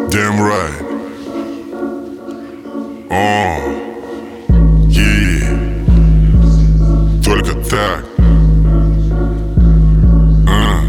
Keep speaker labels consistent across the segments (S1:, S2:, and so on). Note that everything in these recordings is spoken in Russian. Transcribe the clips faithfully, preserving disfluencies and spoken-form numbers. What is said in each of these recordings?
S1: Damn right. О, yeah. Только так. а.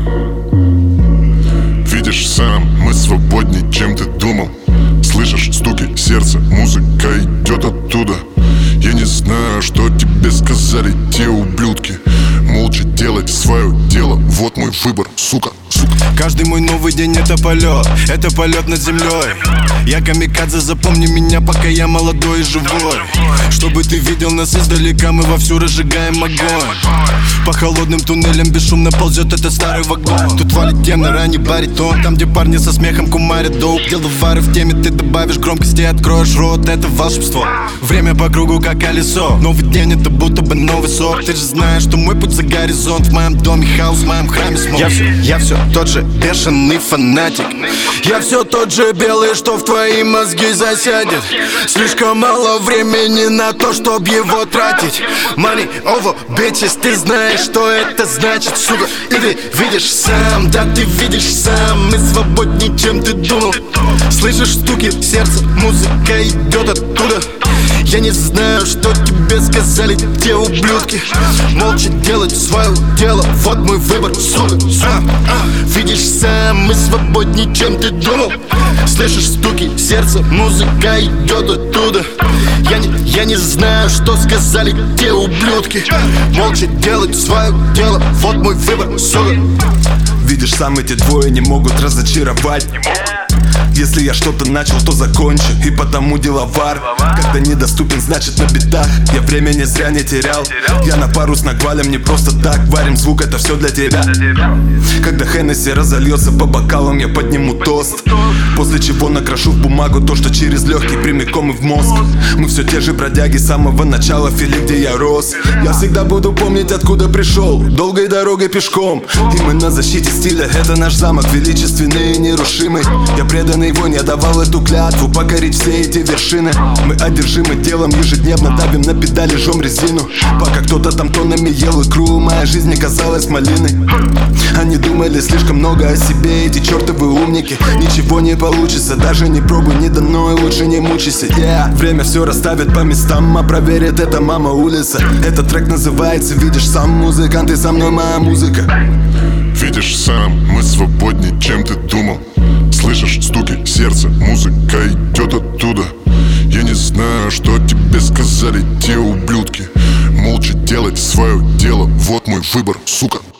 S1: Видишь сам, мы свободнее, чем ты думал. Слышишь стуки сердца, музыка идет оттуда. Я не знаю, что тебе сказали те ублюдки. Молча делать свое дело, вот мой выбор, сука, сука.
S2: Каждый мой новый день это полет, это полет над землей. Я камикадзе, запомни меня, пока я молодой и живой. Чтобы ты видел нас издалека, мы вовсю разжигаем огонь. По холодным туннелям бесшумно ползет этот старый вагон. Тут валит тенор, а не баритон. Там, где парни со смехом кумарят доуп. Дело вары в теме, ты добавишь громкости, откроешь рот, это волшебство. Время по кругу, как колесо. Новый день, это будто бы новый сок. Ты же знаешь, что мой путь за горизонт. В моем доме хаос, в моем храме смог. Я все, я все тот же бешеный фанатик. Я все тот же белый, что в твои мозги засядет. Слишком мало времени на то, чтобы его тратить. Money over bitches, ты знаешь, что это значит, сука. И ты видишь сам, да ты видишь сам. Мы свободнее, чем ты думал. Слышишь стуки сердца, музыка идет оттуда. Я не знаю, что тебе сказали те ублюдки. Молча делать свое дело, вот мой выбор, сука. а, а. Видишь сам, мы свободнее, чем ты думал. Слышишь стуки сердца, музыка идет оттуда. Я не, я не знаю, что сказали те ублюдки. Молча делать свое дело, вот мой выбор, сука.
S3: Видишь сам, эти двое не могут разочаровать. Если я что-то начал, то закончу, и потому деловар. Когда недоступен, значит на бедах. Я время не зря не терял. Я на пару с нагвалем не просто так. Варим звук, это все для тебя. Когда Хеннесси разольется по бокалам, я подниму тост. После чего накрашу в бумагу то, что через легкий прямиком и в мозг. Мы все те же бродяги с самого начала фили, где я рос. Я всегда буду помнить, откуда пришел, долгой дорогой пешком. И мы на защите стиля, это наш замок, величественный и нерушимый. Я преданный войн, я давал эту клятву покорить все эти вершины. Мы одержимы делом, ежедневно давим на педали, жжем резину. Пока кто-то там тоннами ел икру, моя жизнь не казалась малиной. Они думали слишком много о себе, эти чертовы умники. Ничего не получится, даже не пробуй, не дано, и лучше не мучайся. yeah. Время все расставит по местам, а проверит это мама улица. Этот трек называется «Видишь сам, музыкант, и со мной моя музыка».
S1: Видишь сам, мы свободнее, чем ты думал. Слышишь стуки сердца, музыка идет оттуда. Я не знаю, что тебе сказали те ублюдки. Молча делать свое дело, вот мой выбор, сука.